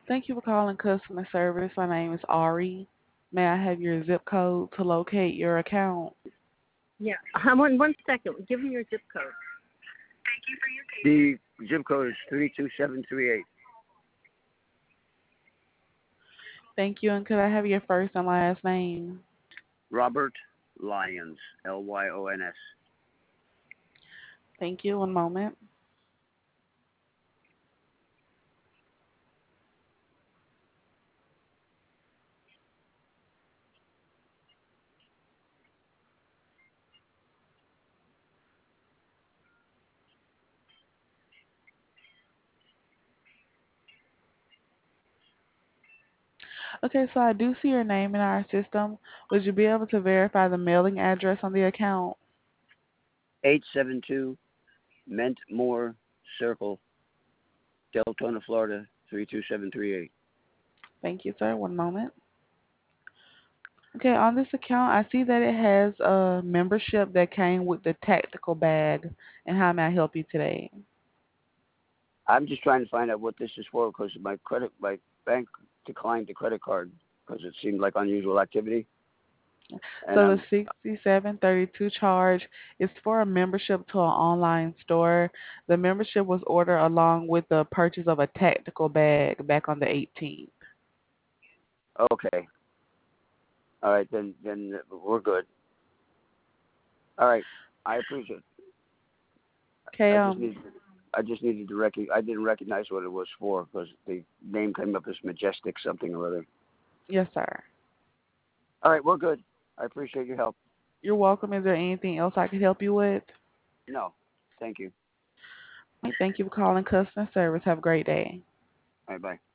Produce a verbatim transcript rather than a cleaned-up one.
Thank you for calling customer service. My name is Ari. May I have your zip code to locate your account? Yeah. Um, one, one second. Give me your zip code. The zip code is three two seven three eight. Thank you, and could I have your first and last name? Robert Lyons, L Y O N S. Thank you. One moment. Okay, so I do see your name in our system. Would you be able to verify the mailing address on the account? eight seven two Mentmore Circle, Deltona, Florida, three two seven three eight. Thank you, sir. One moment. Okay, on this account, I see that it has a membership that came with the tactical bag. And how may I help you today? I'm just trying to find out what this is for because my credit, my bank declined the credit card because it seemed like unusual activity. And So the I'm sixty-seven thirty-two charge is for a membership to an online store. The membership was ordered along with the purchase of a tactical bag back on the eighteenth. okay. All right, then then we're good. All right, I appreciate it. Okay, I just um, need I just needed to rec- I didn't recognize what it was for because the name came up as Majestic something or other. yes, sir. All right, we're good. I appreciate your help. You're welcome. Is there anything else I can help you with? No, thank you. Thank you for calling customer service. Have a great day. All right, bye.